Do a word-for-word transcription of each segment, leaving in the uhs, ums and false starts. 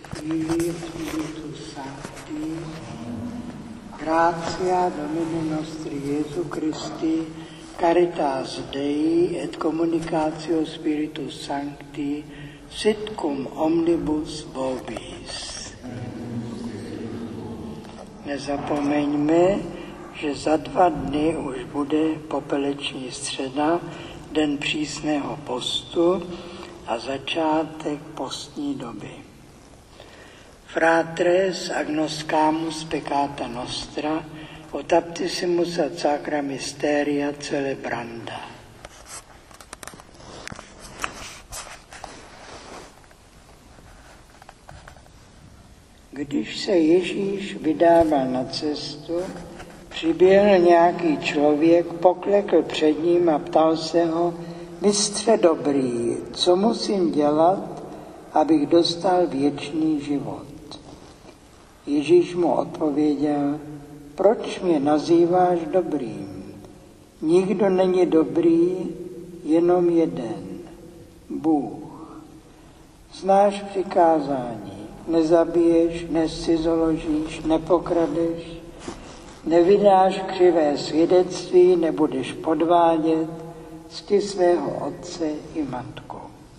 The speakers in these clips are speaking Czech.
Filii Spiritus Sancti, gratia Domini nostri Iesu Christi, caritas Dei et communicatio Spiritus Sancti, sit cum omnibus vobis. Nezapomeňme, že za dva dny už bude popeleční středa, den přísného postu a začátek postní doby. Fratres agnoscamus peccata nostra, od aptissimus ad sacra mysteria celebranda. Když se Ježíš vydával na cestu, přiběhl nějaký člověk, poklekl před ním a ptal se ho: Mistře dobrý, co musím dělat, abych dostal věčný život? Ježíš mu odpověděl: Proč mě nazýváš dobrým? Nikdo není dobrý, jenom jeden, Bůh. Znáš přikázání: nezabiješ, nezcizoložíš, nepokradeš, nevydáš křivé svědectví, nebudeš podvádět, cti svého otce i matku.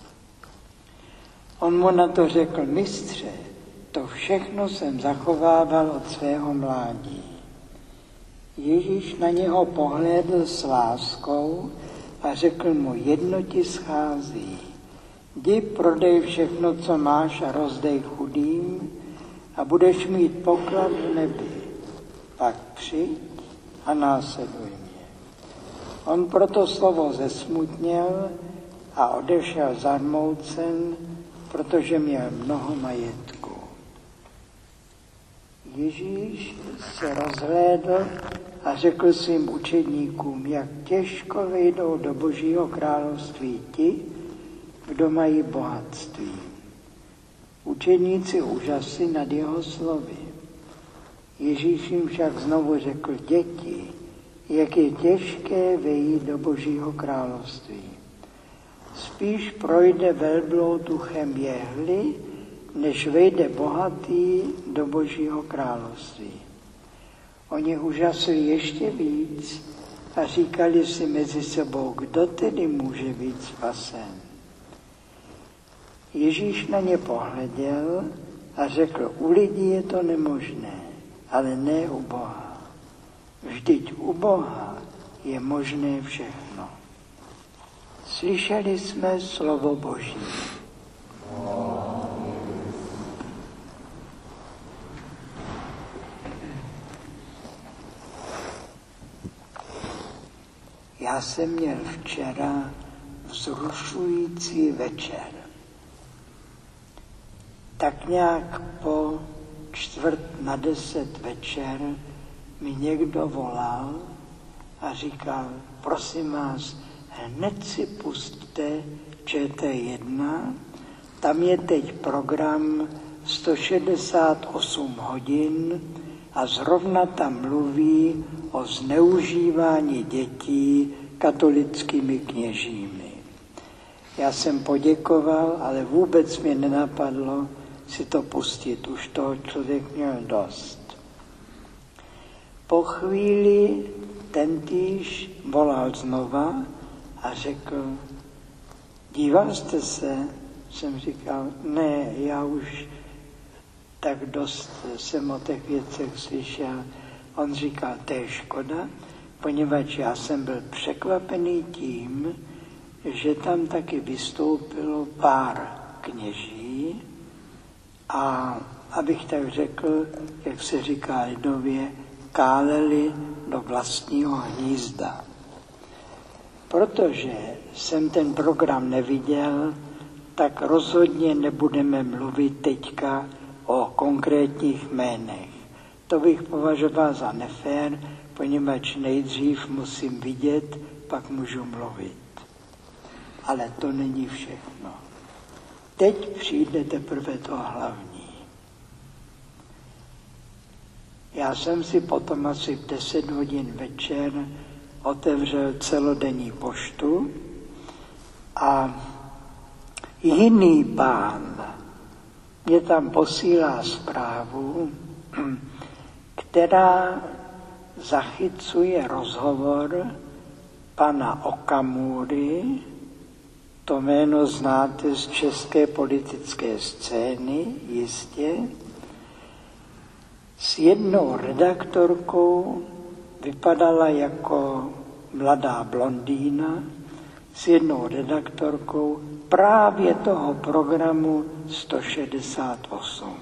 On mu na to řekl: Mistře, to všechno jsem zachovával od svého mládí. Ježíš na něho pohlédl s láskou a řekl mu: Jedno ti schází. Jdi, prodej všechno, co máš, a rozdej chudým a budeš mít poklad v nebi. Pak přijď a následuj mě. On proto slovo zesmutněl a odešel zarmoucen, protože měl mnoho majetku. Ježíš se rozhlédl a řekl svým učedníkům: Jak těžko vejdou do Božího království ti, kdo mají bohatství. Učedníci úžasli nad jeho slovy. Ježíš jim však znovu řekl: Děti, jak je těžké vejít do Božího království. Spíš projde velbloud uchem jehly, než vejde bohatý do Božího království. Oni úžasli ještě víc a říkali si mezi sebou: Kdo tedy může být spasen? Ježíš na ně pohleděl a řekl: U lidí je to nemožné, ale ne u Boha. Vždyť u Boha je možné všechno. Slyšeli jsme slovo Boží. Já jsem měl včera vzrušující večer. Tak nějak po čtvrt na deset večer mi někdo volal a říkal: Prosím vás, hned si pusťte Č T jedna, tam je teď program sto šedesát osm hodin a zrovna tam mluví o zneužívání dětí katolickými kněžími. Já jsem poděkoval, ale vůbec mě nenapadlo si to pustit, už toho člověk měl dost. Po chvíli tentýž volal znova a řekl: Díval jste se? Jsem říkal: Ne, já už tak dost jsem o těch věcech slyšel. On říkal: To je škoda, poněvadž já jsem byl překvapený tím, že tam taky vystoupilo pár kněží a, abych tak řekl, jak se říká lidově, káleli do vlastního hnízda. Protože jsem ten program neviděl, tak rozhodně nebudeme mluvit teďka o konkrétních jménech. To bych považoval za nefér, poněvadž nejdřív musím vidět, pak můžu mluvit. Ale to není všechno. Teď přijde teprve to hlavní. Já jsem si potom asi v deset hodin večer otevřel celodenní poštu a jiný pán mě tam posílá zprávu, která zachycuje rozhovor pana Okamury, to jméno znáte z české politické scény, jistě, s jednou redaktorkou, vypadala jako mladá blondýna, s jednou redaktorkou právě toho programu sto šedesát osm.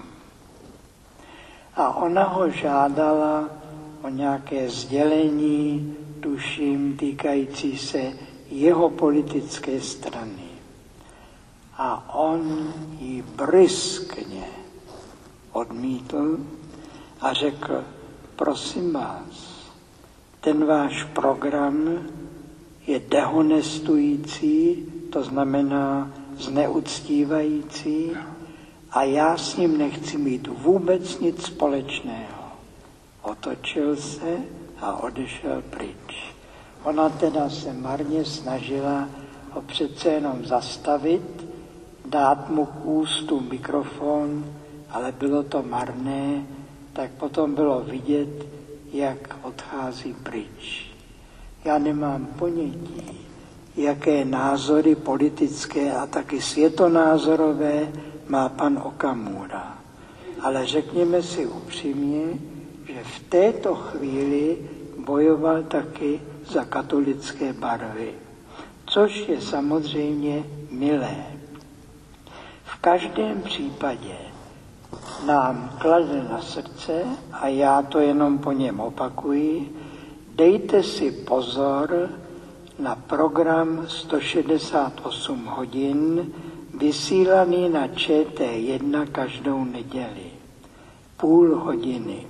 A ona ho žádala o nějaké sdělení, tuším, týkající se jeho politické strany. A on ji bryskně odmítl a řekl, prosím vás, ten váš program je dehonestující, to znamená zneuctívající, a já s ním nechci mít vůbec nic společného. Otočil se a odešel pryč. Ona teda se marně snažila ho přece jenom zastavit, dát mu k ústu mikrofon, ale bylo to marné, tak potom bylo vidět, jak odchází pryč. Já nemám ponětí, jaké názory politické a taky světonázorové má pan Okamura. Ale řekněme si upřímně, že v této chvíli bojoval taky za katolické barvy, což je samozřejmě milé. V každém případě nám klade na srdce, a já to jenom po něm opakuji, dejte si pozor na program sto šedesát osm hodin, vysílaný na Č T jedna každou neděli. Půl hodiny.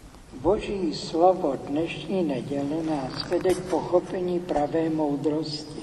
Boží slovo dnešní neděle nás vede k pochopení pravé moudrosti.